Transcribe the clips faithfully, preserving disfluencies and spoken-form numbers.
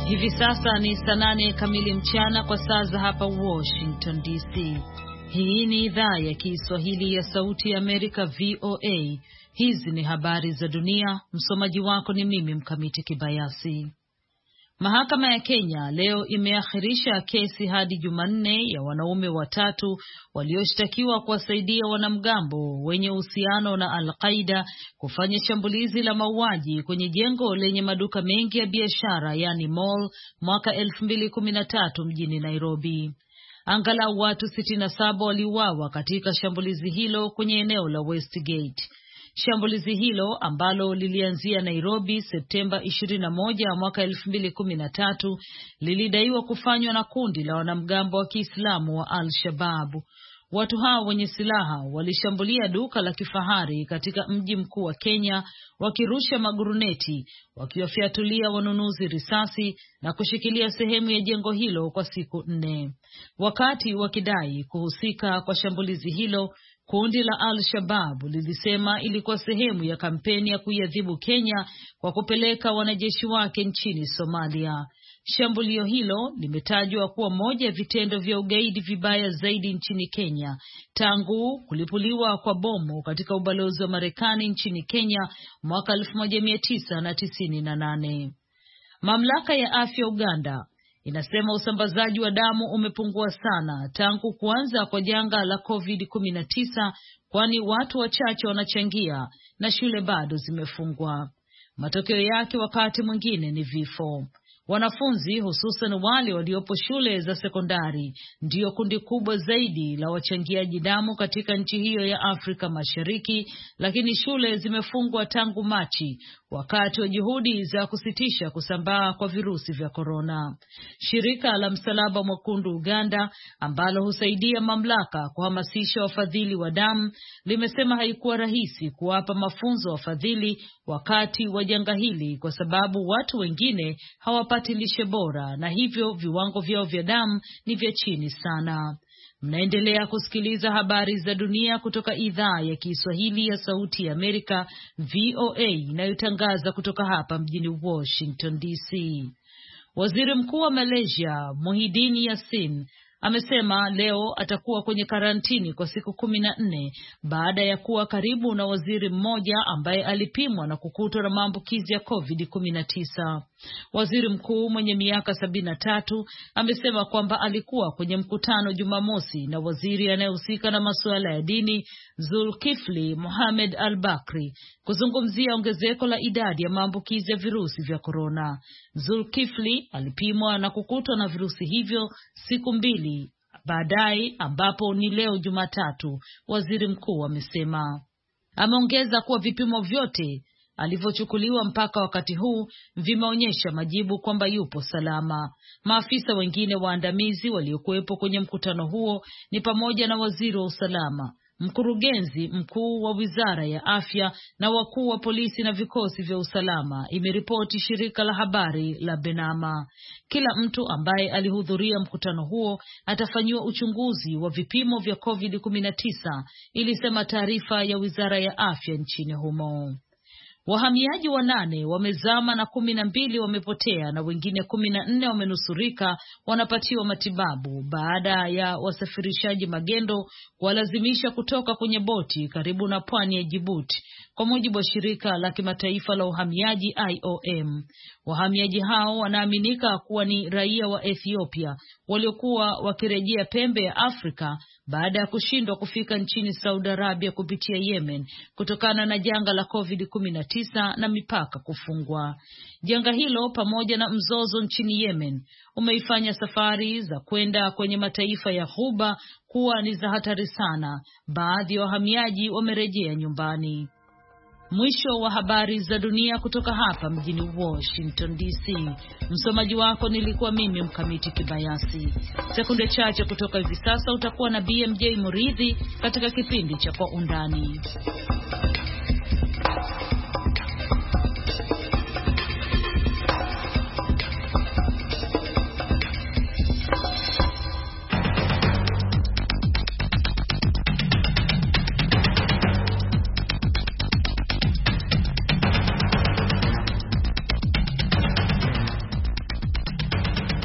Hivi sasa ni saa nane kamili mchana kwa saa za hapa Washington D C. Hii ni idhaa ya Kiswahili ya Sauti ya Amerika V O A. Hizi ni habari za dunia, msomaji wako ni mimi Mkamiti Kibayasi. Mahakama ya Kenya leo imeakhirisha kesi hadi Jumanne ya wanaume watatu walioshtakiwa kuwasaidia wanamgambo wenye uhusiano na Al-Qaeda kufanya shambulizi la mauaji kwenye jengo lenye maduka mengi ya biashara yani mall mwaka elfu mbili kumi na tatu mjini Nairobi. Angalau watu sitini na saba waliuawa katika shambulizi hilo kwenye eneo la Westgate. Shambulizi hilo ambalo lilianzia Nairobi Septemba ishirini na moja mwaka elfu mbili kumi na tatu lilidaiwa kufanywa na kundi la wanamgambo wa Kiislamu wa Al-Shabaab. Watu hao wenye silaha walishambulia duka la kifahari katika mji mkuu wa Kenya, wakirusha maguruneti, wakiwafiatulia wanunuzi risasi na kushikilia sehemu ya jengo hilo kwa siku nne. Wakati wakidai kuhusika kwa shambulizi hilo, kundi la Al-Shabaab lilisema ilikuwa sehemu ya kampeni ya kuiadhibu Kenya kwa kupeleka wanajeshi wake nchini Somalia. Shambulio hilo limetajwa kuwa moja ya vitendo vya ugaidi vibaya zaidi nchini Kenya tangu kulipuliwa kwa bomu katika ubalozi wa Marekani nchini Kenya mwaka elfu moja mia tisa tisini na nane. Mamlaka ya afya Uganda inasema usambazaji wa damu umepungua sana tangu kuanza kwa janga la covid kumi na tisa, kwani watu wachache wanachangia na shule bado zimefungwa. Matokeo yake wakati mwingine ni vifo. Wanafunzi hususan wale waliopo shule za sekondari ndio kundi kubwa zaidi la wachangiaji damu katika nchi hiyo ya Afrika Mashariki, lakini shule zimefungwa tangu Machi wakati wa juhudi za kusitisha kusambaa kwa virusi vya korona. Shirika la Msalaba Mwekundu Uganda ambalo husaidia mamlaka kuhamasisha wafadhili wa damu limesema haikuwa rahisi kuwapa mafunzo wafadhili wakati wa janga hili kwa sababu watu wengine hawapati lishe bora na hivyo viwango vyao vya damu ni vya chini sana. Mnaendelea kusikiliza habari za dunia kutoka idhaa ya Kiswahili ya Sauti ya Amerika V O A inayotangaza kutoka hapa mjini Washington D C. Waziri Mkuu wa Malaysia Muhyiddin Yassin amesema leo atakuwa kwenye karantini kwa siku kumi na nne baada ya kuwa karibu na waziri mmoja ambaye alipimwa na kukutwa na maambukizi ya covid kumi na tisa. Waziri mkuu mwenye miaka sabini na tatu amesema kwamba alikuwa kwenye mkutano Jumamosi na waziri anayehusika na masuala ya dini Zulkifli Mohamed Al-Bakri kuzungumzia ongezeko la idadi ya maambukizi ya virusi vya korona. Zulkifli alipimwa na kukutwa na virusi hivyo siku mbili baadaye ambapo ni leo Jumatatu, waziri mkuu amesema. Ameongeza kuwa vipimo vyote alivyochukuliwa mpaka wakati huu vimeonyesha majibu kwamba yupo salama. Maafisa wengine waandamizi waliokuwepo kwenye mkutano huo ni pamoja na waziri wa usalama, mkurugenzi mkuu wa wizara ya afya na wakuu wa polisi na vikosi vya usalama, imeripoti shirika la habari la Benama. Kila mtu ambaye alihudhuria mkutano huo atafanyiwa uchunguzi wa vipimo vya covid kumi na tisa, ilisema taarifa ya wizara ya afya nchini humo. Wahamiaji wanane wamezama na kumi na mbili wamepotea na wengine kumi na nne wamenusurika wanapatiwa matibabu baada ya wasafirishaji magendo walazimisha kutoka kwenye boti karibu na pwani ya Djibouti, kwa mujibu wa shirika la kimataifa la uhamiaji I O M. Wahamiaji hao wanaaminika kuwa ni raia wa Ethiopia waliokuwa wakirejea pembe ya Afrika baada ya kushindwa kufika nchini Saudi Arabia kupitia Yemen kutokana na janga la covid kumi na tisa na mipaka kufungwa. Janga hilo pamoja na mzozo nchini Yemen umeifanya safari za kwenda kwenye mataifa ya Ghuba kuwa ni za hatari sana. Baadhi ya wahamiaji wamerejea nyumbani. Mwisho wa habari za dunia kutoka hapa mjini Washington D C. Msomaji wako nilikuwa mimi Mkamiti Kibayasi. Sekunde chache kutoka hivi sasa utakuwa na B M J Muridhi katika kipindi cha Kwa Undani.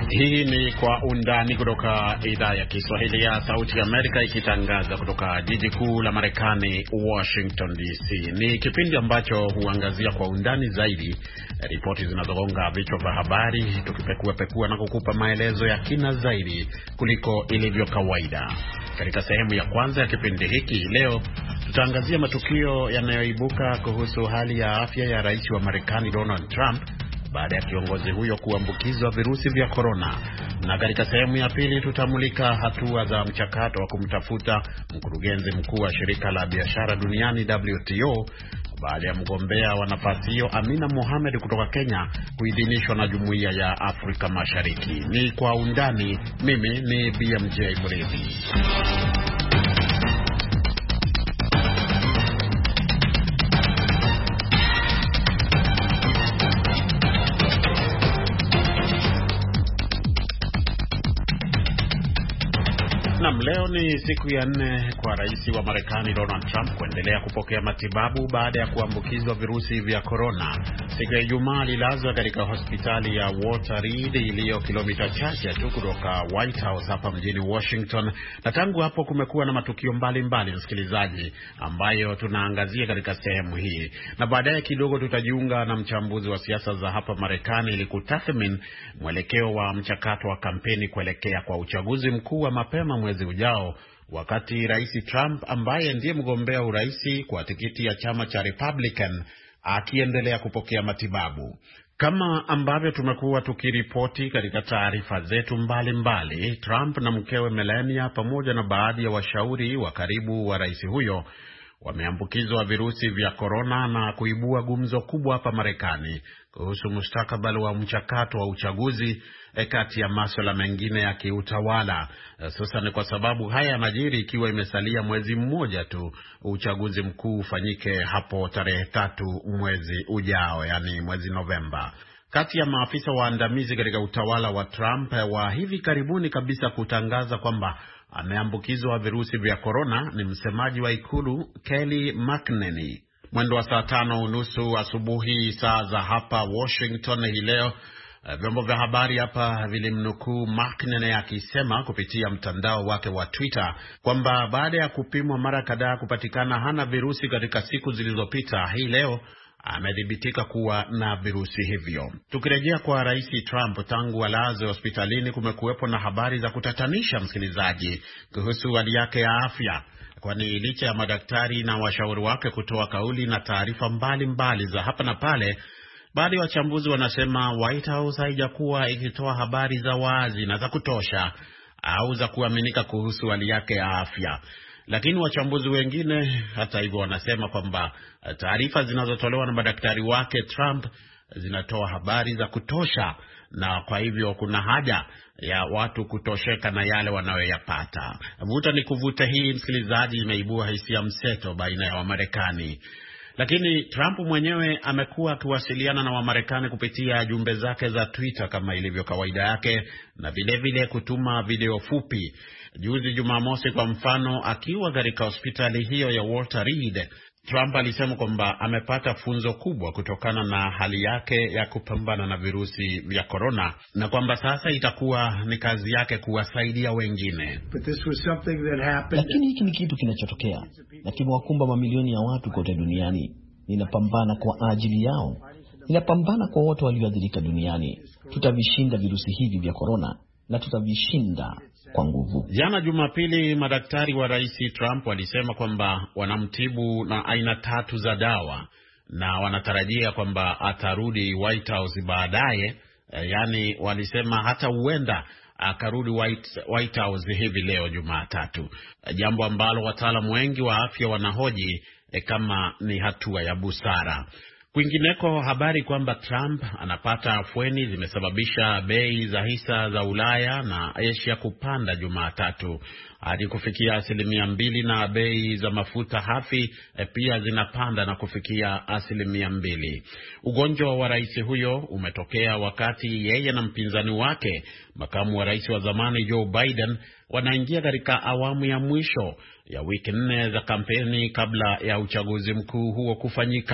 Hii ni Kwa Undani kutoka idhaa ya Kiswahili ya Sauti ya Amerika, ikitangaza kutoka jiji kuu la Marekani, Washington D C. Ni kipindi ambacho huangazia kwa undani zaidi ripoti zinazogonga vichwa vya habari, tukipekua pekua na kukupa maelezo ya kina zaidi kuliko ilivyo kawaida. Katika sehemu ya kwanza ya kipindi hiki leo tutaangazia matukio yanayoibuka kuhusu hali ya afya ya rais wa Marekani Donald Trump baada ya kiongozi huyo kuambukizwa virusi vya korona. Na katika sehemu ya pili tutamulika hatua za mchakato wa kumtafuta mkurugenzi mkuu wa shirika la biashara duniani W T O baada ya mgombea wa nafasi hiyo Amina Mohamed kutoka Kenya kuidhinishwa na Jumuiya ya Afrika Mashariki. Ni Kwa Undani. Mimi ni B M J Mridhi. Naam, leo ni siku ya nne kwa rais wa Marekani Donald Trump kuendelea kupokea matibabu baada ya kuambukizwa virusi vya korona. Siku ya Ijumaa alilazwa katika hospitali ya Walter Reed iliyo kilomita chache tu kutoka White House hapa mjini Washington. Na tangu hapo kumekuwa na matukio mbalimbali, msikilizaji, ambayo tunaangazia katika sehemu hii. Na baadaye kidogo tutajiunga na mchambuzi wa siasa za hapa Marekani ili kutathmini mwelekeo wa mchakato wa kampeni kuelekea kwa uchaguzi mkuu wa mapema mwezi ujao, wakati Rais Trump ambaye ndiye mgombea urais kwa tikiti ya chama cha Republican akiendelea kupokea matibabu. Kama ambavyo tumekuwa tukiripoti katika taarifa zetu mbalimbali mbali, Trump na mkewe Melania pamoja na baadhi ya washauri wa karibu wa rais huyo wameambukizwa virusi vya korona na kuibua gumzo kubwa hapa Marekani kuhusu mustakabali wa mchakato wa uchaguzi kati ya masuala mengine ya kiutawala. Sasa ni kwa sababu haya yanajiri ikiwa imesalia mwezi mmoja tu uchaguzi mkuu ufanyike hapo tarehe tatu mwezi ujao, yani mwezi Novemba. Kati ya maafisa waandamizi katika utawala wa Trump wa hivi karibuni kabisa kutangaza kwamba ameambukizwa virusi vya korona ni msemaji wa ikulu Kelly McEnany. Mwendo wa saa tano unusu asubuhi saa za hapa Washington hii leo, vyombo vya habari hapa vilimnukuu McEnany akisema kupitia mtandao wake wa Twitter kwamba baada ya kupimwa mara kadhaa kupatikana hana virusi katika siku zilizopita, hii leo amedhibitika kuwa na virusi hivyo. Tukirejea kwa Rais Trump, tangu alazwe hospitalini kumekuwepo na habari za kutatanisha, msikilizaji, kuhusu hali yake ya afya, kwani licha ya madaktari na washauri wake kutoa kauli na taarifa mbalimbali za hapa na pale, baadhi ya wachambuzi wanasema White House haijakuwa ikitoa habari za wazi na za kutosha au za kuaminika kuhusu hali yake ya afya. Lakini wachambuzi wengine hata hivyo wanasema kwamba taarifa zinazotolewa na madaktari wake Trump zinatoa habari za kutosha, na kwa hivyo kuna haja ya watu kutosheka na yale wanayoyapata. Vuta ni kuvuta hii, msikilizaji, imeibua hisia mseto baina ya Wamarekani. Lakini Trump mwenyewe amekuwa akiwasiliana na Wamarekani kupitia jumbe zake za Twitter kama ilivyo kawaida yake, na vile vile kutuma video fupi. Juzi Jumamosi kwa mfano, akiwa katika hospitali hiyo ya Walter Reed, Trump alisema kwamba amepata funzo kubwa kutokana na hali yake ya kupambana na virusi vya korona, na kwamba sasa itakuwa ni kazi yake kuwasaidia wengine. Lakini hiki ni kitu kinachotokea na kimewakumba mamilioni ya watu kote duniani. Ninapambana kwa ajili yao. Ninapambana kwa wote walioathirika duniani. Tutavishinda virusi hivi vya korona na tutavishinda kwa nguvu. Jana Jumapili, madaktari wa Rais Trump walisema kwamba wanamtibu na aina tatu za dawa na wanatarajia kwamba atarudi White House baadaye. E, yani walisema hata huenda akarudi White, White House hivi leo Jumatatu. E, jambo ambalo wataalamu wengi wa afya wanahoji e, kama ni hatua ya busara. Kwingineko, habari kwamba Trump anapata afueni zimesababisha bei za hisa za Ulaya na Asia kupanda Jumatatu hadi kufikia asilimia mbili, na bei za mafuta hafi e, pia zinapanda na kufikia asilimia mbili. Ugonjwa wa rais huyo umetokea wakati yeye na mpinzani wake, makamu wa rais wa zamani Joe Biden, wanaingia katika awamu ya mwisho ya wiki nne za kampeni kabla ya uchaguzi mkuu huo kufanyika.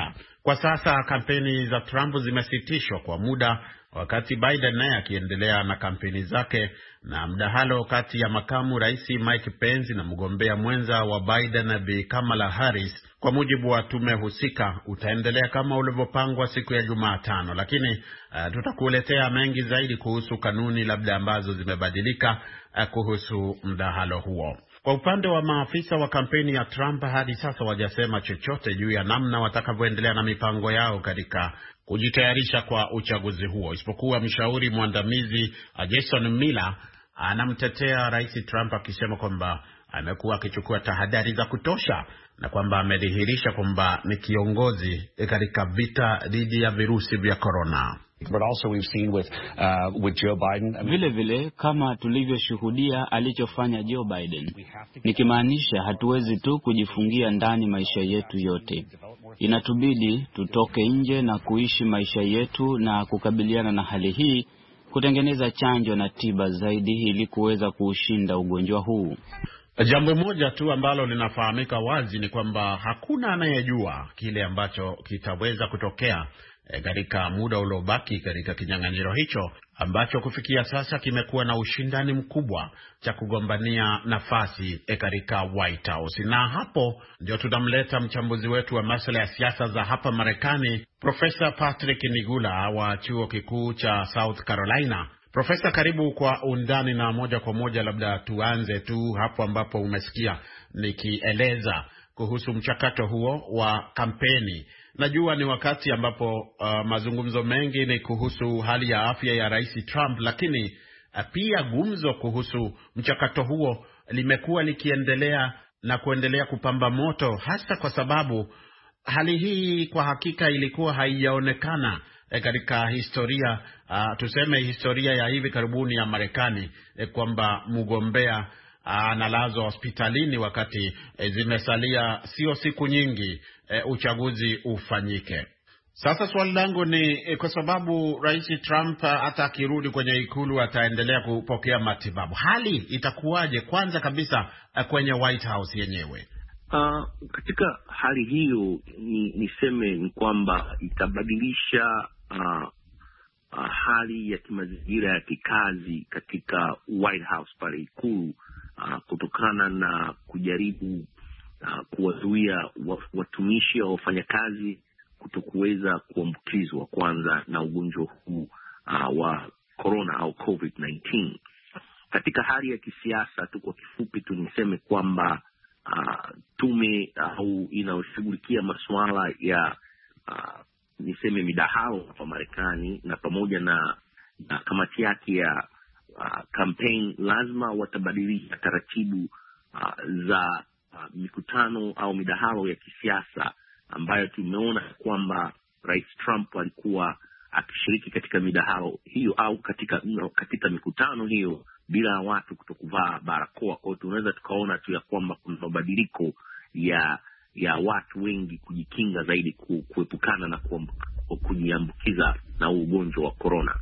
Kwa sasa kampeni za Trump zimesitishwa kwa muda, wakati Biden naye akiendelea na kampeni zake, na mdahalo kati ya makamu rais Mike Pence na mgombea mwenza wa Biden Bi Kamala Harris, kwa mujibu wa tume husika, utaendelea kama ulivyopangwa siku ya Jumatano. Lakini uh, tutakuletea mengi zaidi kuhusu kanuni labda ambazo zimebadilika uh, kuhusu mdahalo huo. Kwa upande wa maafisa wa kampeni ya Trump, hadi sasa wajasema chochote juu ya namna watakavyoendelea na mipango yao katika kujitayarisha kwa uchaguzi huo, isipokuwa mshauri mwandamizi Jason Miller anamtetea Rais Trump akisema kwamba amekuwa akichukua tahadhari za kutosha na kwamba amedhihirisha kwamba ni kiongozi katika vita dhidi ya virusi vya corona. But also we've seen with uh, with Joe Biden. I mean, vile vile kama tulivyoshuhudia alichofanya Joe Biden, nikimaanisha hatuwezi tu kujifungia ndani maisha yetu yote. Inatubidi tutoke nje na kuishi maisha yetu na kukabiliana na hali hii, kutengeneza chanjo na tiba zaidi ili kuweza kuushinda ugonjwa huu. Jambo moja tu ambalo linafahamika wazi ni kwamba hakuna anayejua kile ambacho kitaweza kutokea katika muda uliobaki katika kinyang'anyiro hicho ambacho kufikia sasa kimekuwa na ushindani mkubwa cha kugombania nafasi katika White House. Na hapo ndio tunamleta mchambuzi wetu wa masuala ya siasa za hapa Marekani, Profesa Patrick Nigula wa chuo kikuu cha South Carolina. Profesa, karibu kwa undani, na moja kwa moja labda tuanze tu hapo ambapo umesikia nikieleza kuhusu mchakato huo wa kampeni. Najua ni wakati ambapo uh, mazungumzo mengi ni kuhusu hali ya afya ya Rais Trump, lakini uh, pia gumzo kuhusu mchakato huo limekuwa likiendelea na kuendelea kupamba moto, hasa kwa sababu hali hii kwa hakika ilikuwa haijaonekana eh, katika historia uh, tuseme historia ya hivi karibuni ya Marekani, eh, kwamba mgombea analazwa hospitalini wakati e, zimesalia sio siku nyingi e, uchaguzi ufanyike. Sasa swali langu ni e, kwa sababu Rais Trump hata akirudi kwenye ikulu ataendelea kupokea matibabu, hali itakuwaje kwanza kabisa e, kwenye White House yenyewe? Uh, katika hali hiyo ni niseme ni kwamba itabadilisha uh, uh, hali ya kimazingira ya kikazi katika White House pale ikulu. Uh, kutokana na kujaribu uh, kuwazuia watumishi au wafanyakazi kutokuweza kuambukizwa kwanza na ugonjwa huu uh, wa corona au covid nineteen. Katika hali ya kisiasa tu, kwa kifupi tu niseme kwamba uh, tume au uh, inayoshughulikia masuala ya uh, niseme midahalo hapa Marekani na pamoja na, na kamati yake ya Uh, campaign lazima watabadilisha taratibu uh, za uh, mikutano au midahalo ya kisiasa ambayo tumeona kwamba Rais Trump alikuwa akishiriki katika midahalo hiyo au katika no, katika mikutano hiyo bila watu kutokuvaa barakoa. Kwa hiyo tunaweza tukaona tu ya kwamba kuna mabadiliko ya ya watu wengi kujikinga zaidi, ku, kuepukana na kujiambukiza na ugonjwa wa corona.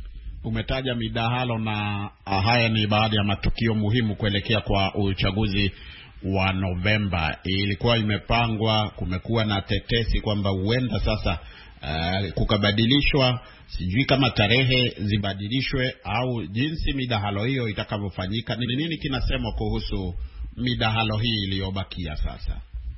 Umetaja midahalo na haya ni baadhi ya matukio muhimu kuelekea kwa uchaguzi wa Novemba. Ilikuwa imepangwa, kumekuwa na tetesi kwamba huenda sasa uh, kukabadilishwa, sijui kama tarehe zibadilishwe au jinsi midahalo hiyo itakavyofanyika. Ni nini kinasemwa kuhusu midahalo hii iliyobakia sasa?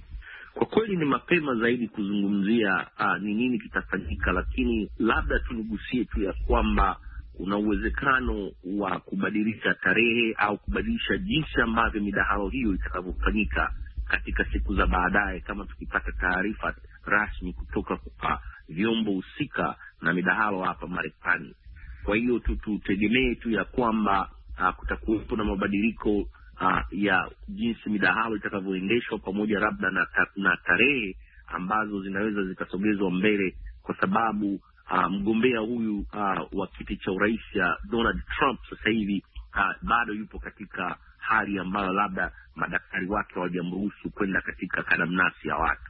Kwa kweli ni mapema zaidi kuzungumzia uh, ni nini kitafanyika, lakini labda tunigusie tu ya kwamba kuna uwezekano wa kubadilisha tarehe au kubadilisha jinsi ambavyo midahalo hiyo itakavyofanyika katika siku za baadaye, kama tukipata taarifa rasmi kutoka kwa vyombo husika na midahalo hapa Marekani. Kwa hiyo tutegemee tu ya kwamba uh, kutakuwepo na mabadiliko uh, ya jinsi midahalo itakavyoendeshwa pamoja labda na, ta, na tarehe ambazo zinaweza zikasogezwa mbele, kwa sababu Uh, mgombea huyu uh, wa kiti cha urais uh, Donald Trump sasa hivi uh, bado yupo katika hali ambayo labda madaktari wake hawajamruhusu kwenda katika kadamnasi ya watu.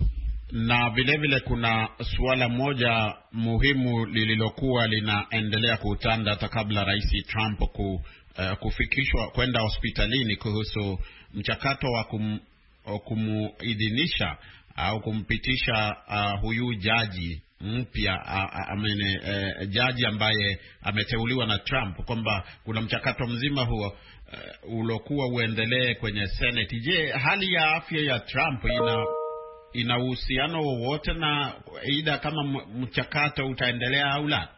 Na vile vile kuna suala moja muhimu lililokuwa linaendelea kutanda hata kabla Rais Trump ku, uh, kufikishwa kwenda hospitalini kuhusu mchakato wa kum, kumuidhinisha au kumpitisha uh, huyu jaji mpya amene uh, jaji ambaye ameteuliwa na Trump, kwamba kuna mchakato mzima huo uh, ulokuwa uendelee kwenye Senate. Je, hali ya afya ya Trump ina ina uhusiano wowote na aidha kama mchakato utaendelea au la?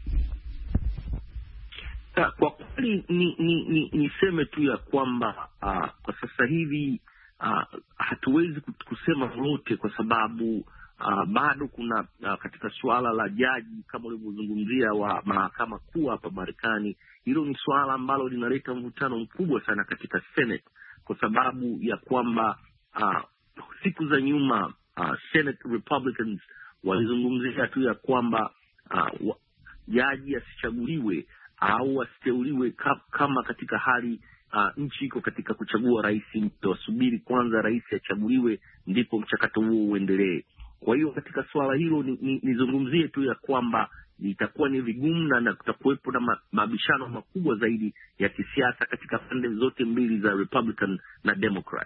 Kwa kweli ni ni ni niseme tu ya kwamba uh, kwa sasa hivi uh, hatuwezi kusema lolote kwa sababu uh, bado kuna uh, katika suala la jaji kama ulivyozungumzia wa mahakama kuu hapa Marekani, hilo ni suala ambalo linaleta mvutano mkubwa sana katika Senate, kwa sababu ya kwamba uh, siku za nyuma uh, Senate Republicans walizungumzia tu ya kwamba uh, jaji asichaguliwe au asiteuliwe kama katika hali uh, nchi iko katika kuchagua rais, wasubiri kwanza rais achaguliwe ndipo mchakato huo uendelee. Kwa hiyo katika swala hilo nizungumzie ni, ni tu ya kwamba itakuwa ni vigumu na kutakuwepo na mabishano makubwa zaidi ya kisiasa katika pande zote mbili za Republican na Democrat.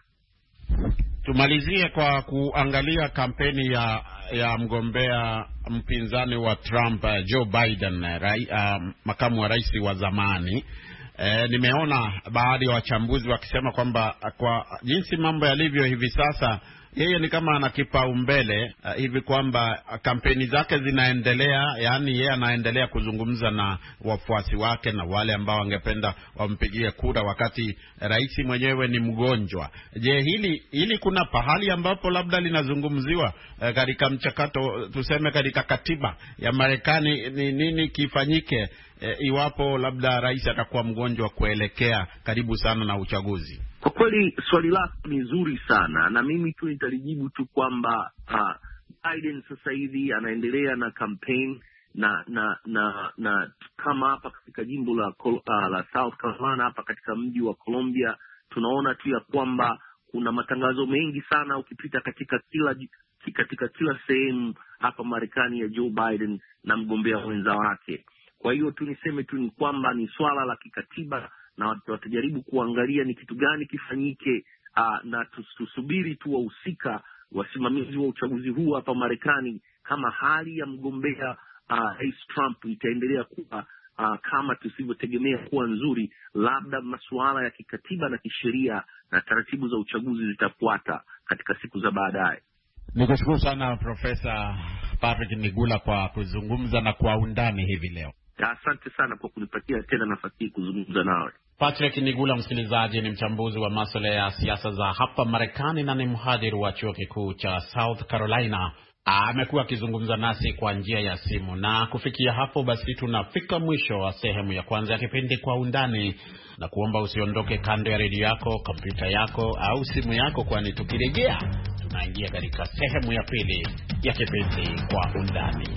Tumalizie kwa kuangalia kampeni ya ya mgombea mpinzani wa Trump, Joe Biden, rai, uh, makamu wa rais wa zamani. E, nimeona baadhi ya wachambuzi wakisema kwamba kwa jinsi mambo yalivyo hivi sasa, yeye ni kama ana kipaumbele uh, hivi kwamba kampeni zake zinaendelea, yani yeye anaendelea kuzungumza na wafuasi wake na wale ambao wangependa wampigie kura wakati rais mwenyewe ni mgonjwa. Je, hili hili kuna pahali ambapo labda linazungumziwa uh, katika mchakato, tuseme katika katiba ya Marekani, ni nini kifanyike E, iwapo labda rais atakuwa mgonjwa kuelekea karibu sana na uchaguzi? Kwa kweli swali lako ni zuri sana, na mimi tu nitalijibu tu kwamba uh, Biden sasa hivi anaendelea na campaign na na na na kama hapa katika jimbo la uh, la South Carolina, hapa katika mji wa Columbia, tunaona tu ya kwamba kuna matangazo mengi sana ukipita katika kila katika kila sehemu hapa Marekani ya Joe Biden na mgombea mwenza wake. Kwa hiyo tu niseme tu ni kwamba ni swala la kikatiba na watajaribu kuangalia ni kitu gani kifanyike, uh, na tusubiri tu wahusika wasimamizi wa uchaguzi huu hapa Marekani kama hali ya mgombea rais uh, Trump itaendelea kuwa uh, kama tusivyotegemea kuwa nzuri, labda masuala ya kikatiba na kisheria na taratibu za uchaguzi zitafuata katika siku za baadaye. Nikushukuru sana Profesa Patrick Nigula kwa kuzungumza na kwa undani hivi leo. Asante sana kwa kunipatia tena nafasi kuzungumza nawe. Patrick Nigula, msikilizaji, ni mchambuzi wa masuala ya siasa za hapa Marekani na ni mhadhiri wa chuo kikuu cha South Carolina. Amekuwa akizungumza nasi kwa njia ya simu, na kufikia hapo basi tunafika mwisho wa sehemu ya kwanza ya kipindi Kwa Undani, na kuomba usiondoke kando ya redio yako, kompyuta yako au simu yako, kwani tukirejea tunaingia katika sehemu ya pili ya kipindi Kwa Undani.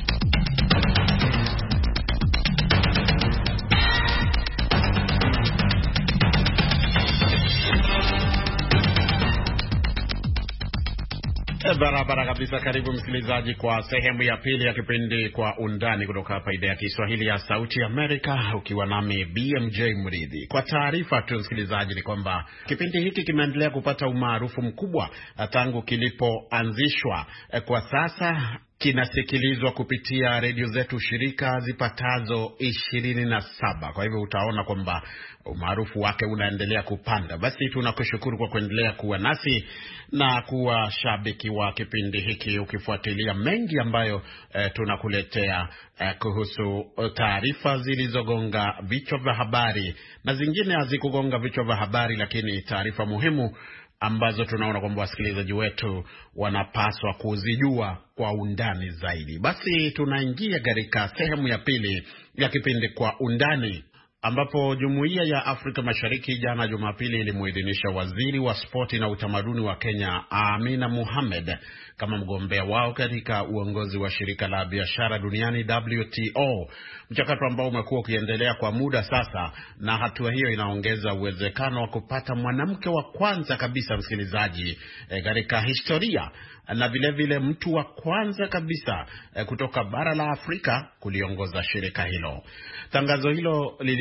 Barabara kabisa. Karibu msikilizaji kwa sehemu ya pili ya kipindi Kwa Undani kutoka hapa idhaa ya Kiswahili ya Sauti Amerika, ukiwa nami B M J Mridhi. Kwa taarifa tu msikilizaji ni kwamba kipindi hiki kimeendelea kupata umaarufu mkubwa tangu kilipoanzishwa. Kwa sasa kinasikilizwa kupitia redio zetu shirika zipatazo ishirini na saba. Kwa hivyo utaona kwamba umaarufu wake unaendelea kupanda. Basi tunakushukuru kwa kuendelea kuwa nasi na kuwa shabiki wa kipindi hiki, ukifuatilia mengi ambayo eh, tunakuletea eh, kuhusu taarifa zilizogonga vichwa vya habari na zingine hazikugonga vichwa vya habari, lakini taarifa muhimu ambazo tunaona kwamba wasikilizaji wetu wanapaswa kuzijua kwa undani zaidi. Basi tunaingia katika sehemu ya pili ya kipindi Kwa Undani, ambapo Jumuiya ya Afrika Mashariki jana Jumapili ilimuidhinisha waziri wa spoti na utamaduni wa Kenya Amina Mohamed kama mgombea wao katika uongozi wa shirika la biashara duniani W T O, mchakato ambao umekuwa ukiendelea kwa muda sasa, na hatua hiyo inaongeza uwezekano wa kupata mwanamke wa kwanza kabisa msikilizaji katika e, historia, na vile vile mtu wa kwanza kabisa e, kutoka bara la Afrika kuliongoza shirika hilo. Tangazo hilo lili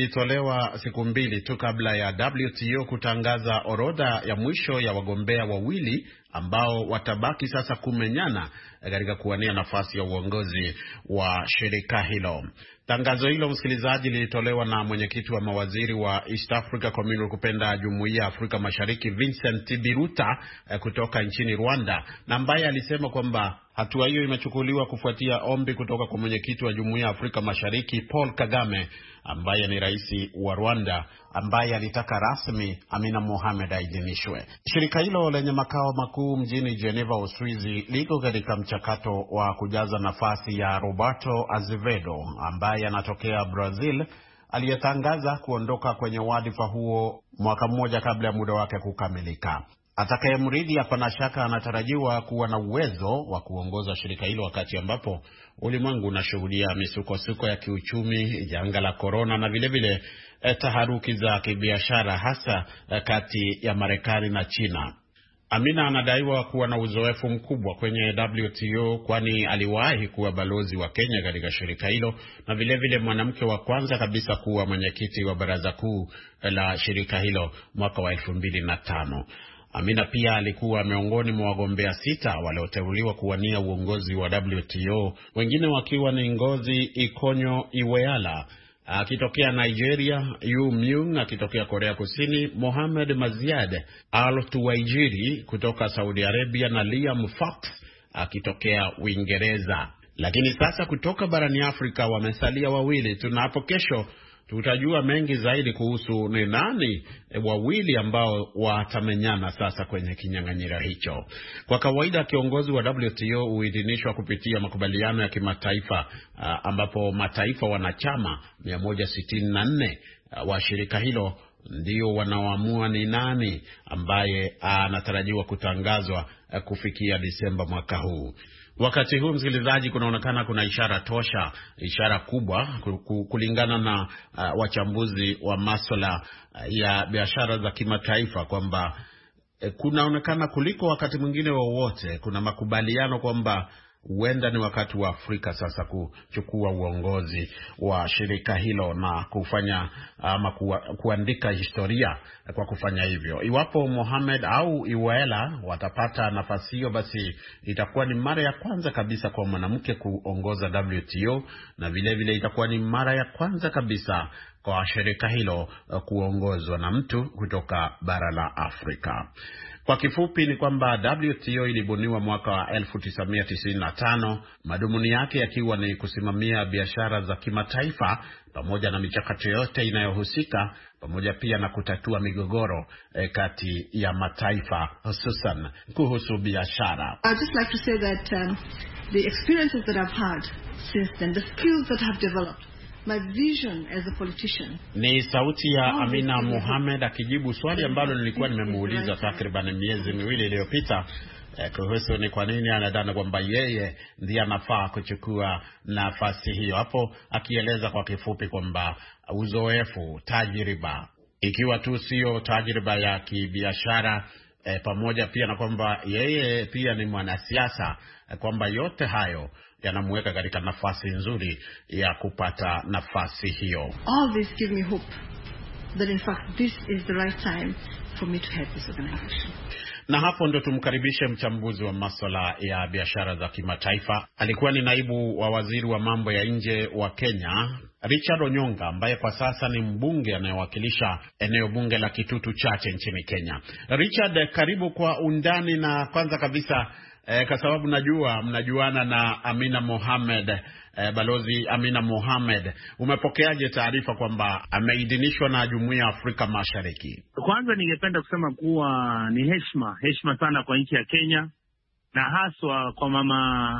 lilitolewa siku mbili tu kabla ya W T O kutangaza orodha ya mwisho ya wagombea wawili ambao watabaki sasa kumenyana katika kuwania nafasi ya uongozi wa shirika hilo. Tangazo hilo, msikilizaji, lilitolewa na mwenyekiti wa mawaziri wa East Africa Community kupenda Jumuiya ya Afrika Mashariki Vincent Biruta kutoka nchini Rwanda, na ambaye alisema kwamba hatua hiyo imechukuliwa kufuatia ombi kutoka kwa mwenyekiti wa Jumuiya ya Afrika Mashariki Paul Kagame, ambaye ni rais wa Rwanda, ambaye alitaka rasmi Amina Mohamed aidhinishwe. Shirika hilo lenye makao makuu mjini Geneva, Uswizi, liko katika mchakato wa kujaza nafasi ya Roberto Azevedo ambaye anatokea Brazil, aliyetangaza kuondoka kwenye wadhifa huo mwaka mmoja kabla ya muda wake kukamilika. Atakayemrithi hapana shaka anatarajiwa kuwa na uwezo wa kuongoza shirika hilo wakati ambapo ulimwengu unashuhudia misukosuko ya kiuchumi, janga la corona na vile vile taharuki za kibiashara, hasa kati ya Marekani na China. Amina anadaiwa kuwa na uzoefu mkubwa kwenye W T O, kwani aliwahi kuwa balozi wa Kenya katika shirika hilo na vile vile mwanamke wa kwanza kabisa kuwa mwenyekiti wa baraza kuu la shirika hilo mwaka wa elfu mbili na tano. Amina pia alikuwa miongoni mwa wagombea sita walioteuliwa kuwania uongozi wa W T O, wengine wakiwa ni Ngozi Ikonyo Iweala akitokea Nigeria, Yu Myung akitokea Korea Kusini, Mohamed Maziad Al Tuwaijiri kutoka Saudi Arabia na Liam Fox akitokea Uingereza. Lakini sasa kutoka barani Afrika wamesalia wawili. Tunapo kesho tutajua mengi zaidi kuhusu ni nani e, wawili ambao watamenyana sasa kwenye kinyang'anyiro hicho. Kwa kawaida kiongozi wa W T O huidhinishwa kupitia makubaliano ya kimataifa, a, ambapo mataifa wanachama mia moja sitini na nne wa shirika hilo ndio wanaoamua ni nani ambaye anatarajiwa kutangazwa a, kufikia Disemba mwaka huu. Wakati huu, msikilizaji, kunaonekana kuna ishara tosha, ishara kubwa kulingana na uh, wachambuzi wa masuala uh, ya biashara za kimataifa kwamba eh, kunaonekana kuliko wakati mwingine wowote kuna makubaliano kwamba huenda ni wakati wa Afrika sasa kuchukua uongozi wa shirika hilo na kufanya ama kuandika historia kwa kufanya hivyo. Iwapo Mohamed au Iweala watapata nafasi hiyo, basi itakuwa ni mara ya kwanza kabisa kwa mwanamke kuongoza W T O, na vile vile itakuwa ni mara ya kwanza kabisa kwa shirika hilo kuongozwa na mtu kutoka bara la Afrika. Kwa kifupi ni kwamba W T O ilibuniwa mwaka wa elfu tisa mia tisini na tano, madhumuni yake yakiwa ni kusimamia biashara za kimataifa pamoja na michakato yote inayohusika, pamoja pia na kutatua migogoro eh, kati ya mataifa hususan kuhusu biashara. I'd just like to say that um, the experiences that I've had since then, the skills that have developed, my vision as a politician. Ni sauti ya Amina Mohamed akijibu swali ambalo nilikuwa nimemuuliza takriban miezi miwili iliyopita eh, kuhusu ni kwa nini anadhani kwamba yeye ndiye anafaa kuchukua nafasi hiyo, hapo akieleza kwa kifupi kwamba uzoefu, tajriba, ikiwa tu sio tajriba ya kibiashara eh, pamoja pia na kwamba yeye pia ni mwanasiasa, eh, kwamba yote hayo yanamweka katika nafasi nzuri ya kupata nafasi hiyo. All this give me hope that in fact this is the right time for me to head this organization. Na hapo ndo tumkaribishe mchambuzi wa masuala ya biashara za kimataifa. Alikuwa ni naibu wa waziri wa mambo ya nje wa Kenya, Richard Onyonga, ambaye kwa sasa ni mbunge anayewakilisha eneo bunge la Kitutu Chache nchini Kenya. Richard, karibu kwa undani. Na kwanza kabisa Eh, kwa sababu najua mnajuana na Amina Mohamed, eh, balozi Amina Mohamed, umepokeaje taarifa kwamba ameidhinishwa na Jumuiya ya Afrika Mashariki? Kwanza ningependa kusema kuwa ni heshima, heshima sana kwa nchi ya Kenya na haswa kwa mama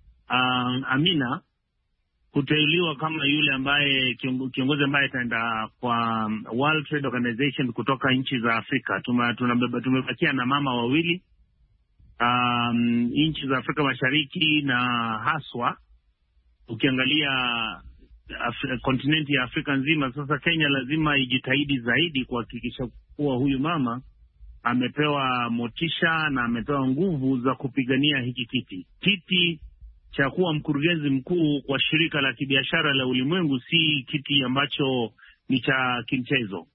uh, Amina kuteuliwa kama yule ambaye kiongozi ambaye ataenda kwa World Trade Organization kutoka nchi za Afrika. Tumebakia na mama wawili Um, nchi za Afrika Mashariki, na haswa ukiangalia kontinenti ya Afrika nzima. Sasa Kenya lazima ijitahidi zaidi kuhakikisha kuwa huyu mama amepewa motisha na amepewa nguvu za kupigania hiki kiti. Kiti cha kuwa mkurugenzi mkuu kwa shirika la kibiashara la ulimwengu si kiti ambacho ni cha kimchezo.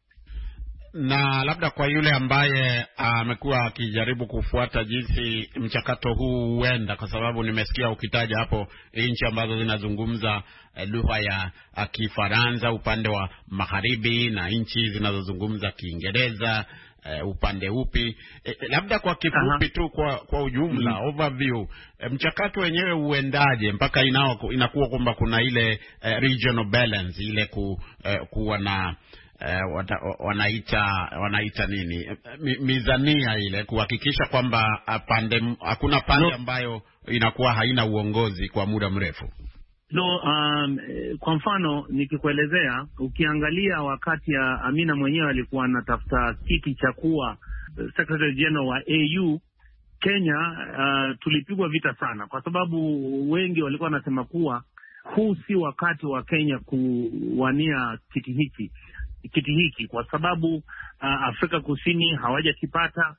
Na labda kwa yule ambaye amekuwa uh, akijaribu kufuata jinsi mchakato huu huenda, kwa sababu nimesikia ukitaja hapo nchi ambazo zinazungumza uh, lugha ya uh, Kifaransa upande wa magharibi na nchi zinazozungumza Kiingereza uh, upande upi, e, labda kwa kifupi tu kwa kwa ujumla mm. overview, e, mchakato wenyewe uendaje mpaka inao inakuwa kwamba kuna ile uh, regional balance, ile ku, uh, kuwa na Uh, wanaita wanaita nini mizania ile, kuhakikisha kwamba pande hakuna pande ambayo inakuwa haina uongozi kwa muda mrefu. No, um, kwa mfano nikikuelezea, ukiangalia wakati ya Amina mwenyewe alikuwa anatafuta kiti cha kuwa Secretary General wa A U Kenya, uh, tulipigwa vita sana, kwa sababu wengi walikuwa wanasema kuwa huu si wakati wa Kenya kuwania kiti hiki kiti hiki kwa sababu uh, Afrika Kusini hawajakipata.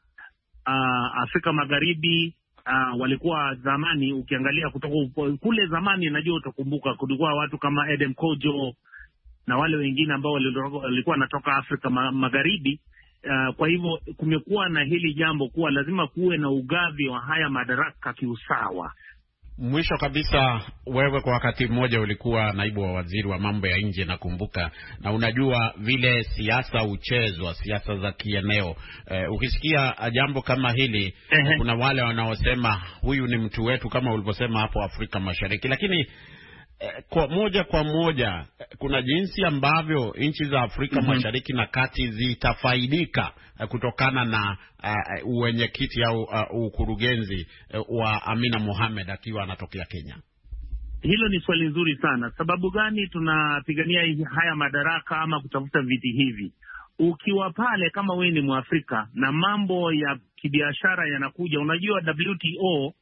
Uh, Afrika Magharibi uh, walikuwa zamani, ukiangalia kutoka kule zamani, najua utakumbuka kulikuwa watu kama Edem Kojo na wale wengine ambao walikuwa wanatoka Afrika Magharibi. Uh, kwa hivyo kumekuwa na hili jambo kuwa lazima kuwe na ugavi wa haya madaraka kiusawa. Mwisho kabisa, wewe kwa wakati mmoja ulikuwa naibu wa waziri wa mambo ya nje, nakumbuka, na unajua vile siasa uchezwa, siasa za kieneo. Eh, ukisikia jambo kama hili uh-huh. kuna wale wanaosema huyu ni mtu wetu, kama ulivyosema hapo Afrika Mashariki, lakini eh, kwa moja kwa moja kuna jinsi ambavyo nchi za Afrika mm-hmm. Mashariki na Kati zitafaidika uh, kutokana na uh, uwenyekiti au uh, ukurugenzi uh, wa Amina Mohamed akiwa anatokea Kenya. Hilo ni swali nzuri sana. Sababu gani tunapigania haya madaraka ama kutafuta viti hivi? Ukiwa pale kama wewe ni Mwafrika na mambo ya kibiashara yanakuja, unajua W T O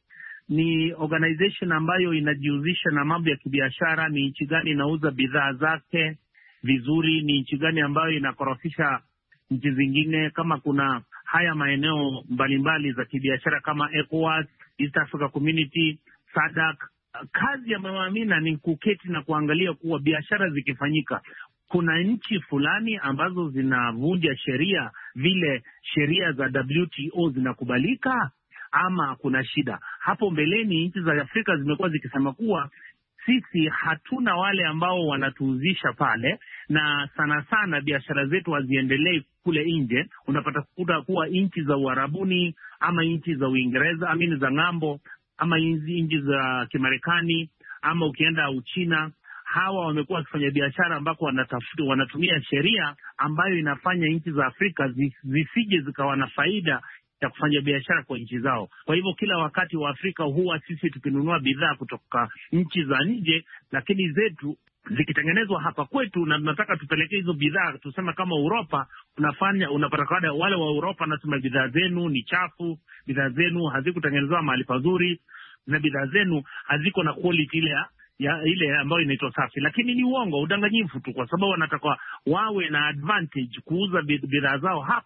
ni organization ambayo inajihusisha na mambo ya kibiashara. Ni nchi gani inauza bidhaa zake vizuri, ni nchi gani ambayo inakorofisha nchi zingine. Kama kuna haya maeneo mbalimbali za kibiashara kama ECOWAS, East Africa Community, S A D C, kazi ya Mama Amina ni kuketi na kuangalia kuwa biashara zikifanyika, kuna nchi fulani ambazo zinavunja sheria vile sheria za W T O zinakubalika ama kuna shida. Hapo mbeleni nchi za Afrika zimekuwa zikisema kuwa sisi hatuna wale ambao wanatuuzisha pale, na sana sana biashara zetu haziendelei kule nje. Unapata kukuta kuwa nchi za Uarabuni ama nchi za Uingereza, amini za ng'ambo, ama nchi za Kimarekani, ama ukienda Uchina, hawa wamekuwa wakifanya biashara ambako wanatafuta wanatumia sheria ambayo inafanya nchi za Afrika zisije zikawa na faida ya kufanya biashara kwa nchi zao. Kwa hivyo kila wakati wa Afrika huwa sisi tukinunua bidhaa kutoka nchi za nje, lakini zetu zikitengenezwa hapa kwetu na tunataka tupeleke hizo bidhaa, tuseme kama Europa, unafanya unapata kada wale wa Europa nasema bidhaa zenu ni chafu, bidhaa zenu hazikutengenezwa mahali pazuri, na bidhaa zenu haziko na quality ile ya ile ambayo inaitwa safi. Lakini ni uongo, udanganyifu tu, kwa sababu wanataka wawe na advantage kuuza bidhaa zao hapa,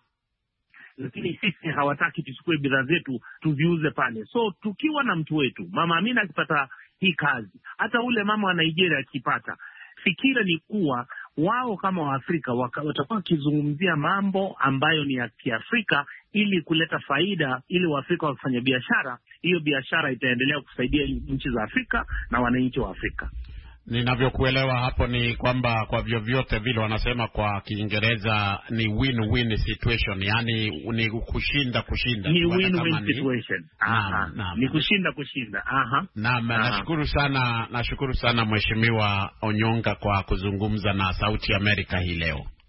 lakini sisi hawataki tuchukue bidhaa zetu tuziuze pale. So tukiwa na mtu wetu Mama Amina akipata hii kazi, hata ule mama wa Nigeria akipata, fikira ni kuwa wao kama Waafrika watakuwa wakizungumzia mambo ambayo ni ya Kiafrika ili kuleta faida, ili Waafrika wafanye biashara. Hiyo biashara itaendelea kusaidia nchi za Afrika na wananchi wa Afrika. Ninavyokuelewa hapo ni kwamba kwa vyovyote vile wanasema kwa Kiingereza ni win-win situation, yani ni kushinda kushinda. Ni win-win situation. Aha. Na, ni kushinda kushinda. Aha. Naam, nashukuru sana, nashukuru sana Mheshimiwa Onyonga kwa kuzungumza na Sauti ya Amerika hii leo.